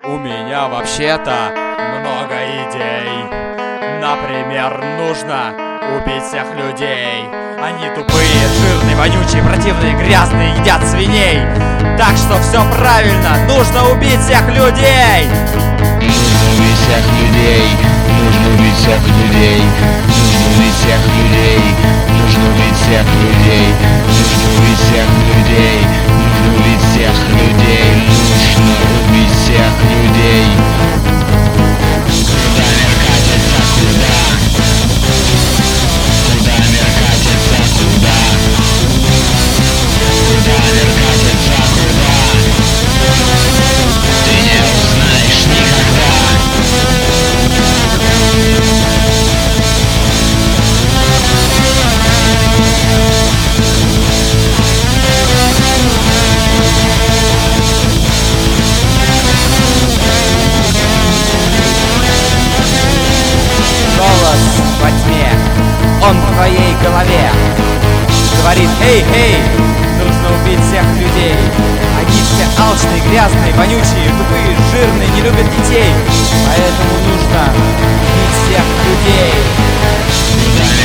У меня вообще-то много идей. Например, нужно убить всех людей. Они тупые, жирные, вонючие, противные, грязные, едят свиней. Так что все правильно, нужно убить всех людей. Нужно убить всех людей. Нужно убить всех людей. Нужно убить всех людей. Нужно убить всех людей. Нужно убить всех людей. Нужно убить всех людей. Нужно убить всех людей. Куда мир катится, куда? Куда мир катится, куда? Куда мир катится, куда? Ты не узнаешь никогда. Голос во тьме, он в твоей голове. Говорит: эй, эй, нужно убить всех людей. Они все алчные, грязные, вонючие, тупые, жирные, не любят детей. Поэтому нужно убить всех людей. Куда